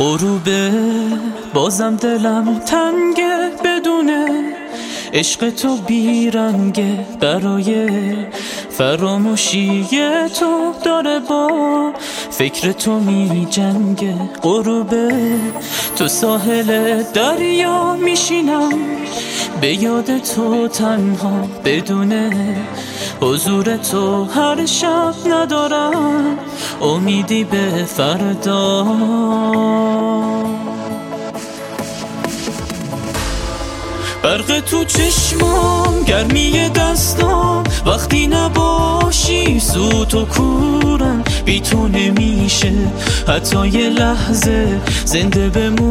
غروبه بازم دلم تنگه بدونه عشق تو بیرنگه، برای فراموشی تو داره با فکر تو می جنگه. غروبه تو ساحل دریا میشینم، به یاد تو تنها بدونه حضور تو هر شب ندارم امیدی به فردا. برق تو چشمام، گرمی دستام، وقتی نباشی سوت و کورم، بی تو نمیشه حتی یه لحظه زنده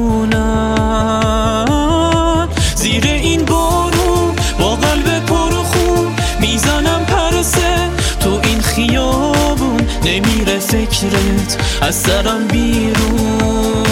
بمونم. زیر این بارون با قلب پر خون میزنم پرسه، تو این خیابون نمیره فکرت از سرم بیرون.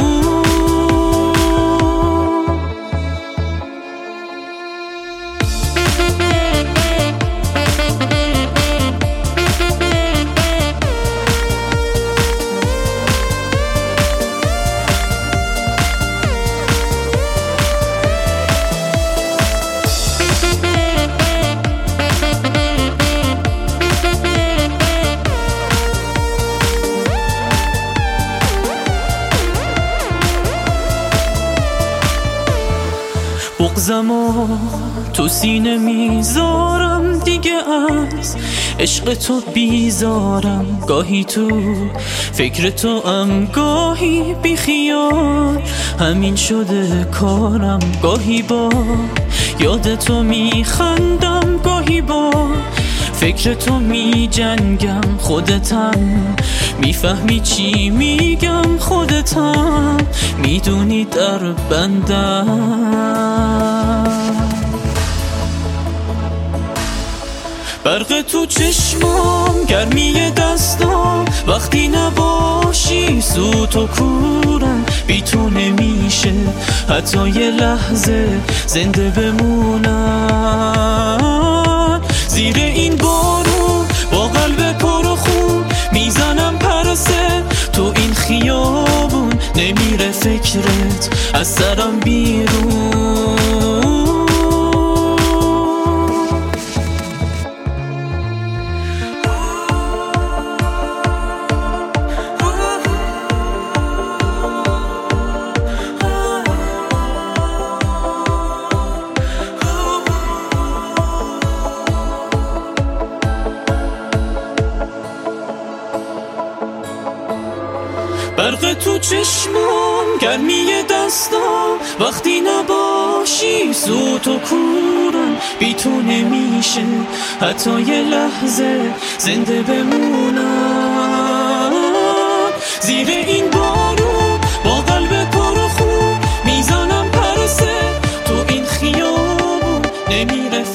بغضمو تو سینه میذارم دیگه، از عشق تو بیزارم. گاهی تو فکر تو ام، گاهی بی خیال، همین شده کارم. گاهی با یاد تو میخندم، گاهی با فکر تو می جنگم. خودتم میفهمی چی میگم، خودتم میدونی در بندم. برق تو چشمام، گرمی دستام، وقتی نباشی سوت و کورم، بی تو نمیشه حتی یه لحظه زنده بمونم. زیر این بارون با قلب پر خون میزنم پرسه، تو این خیابون نمیره فکرت از سرم بیرون. برق تو چشمام، گرمی دستام، وقتی نباشی سوت و کورم، بی تو نمیشه حتی یه لحظه زنده بمونم. زیر این بارون با قلب پر خون میزنم پرسه، تو این خیابون نمیره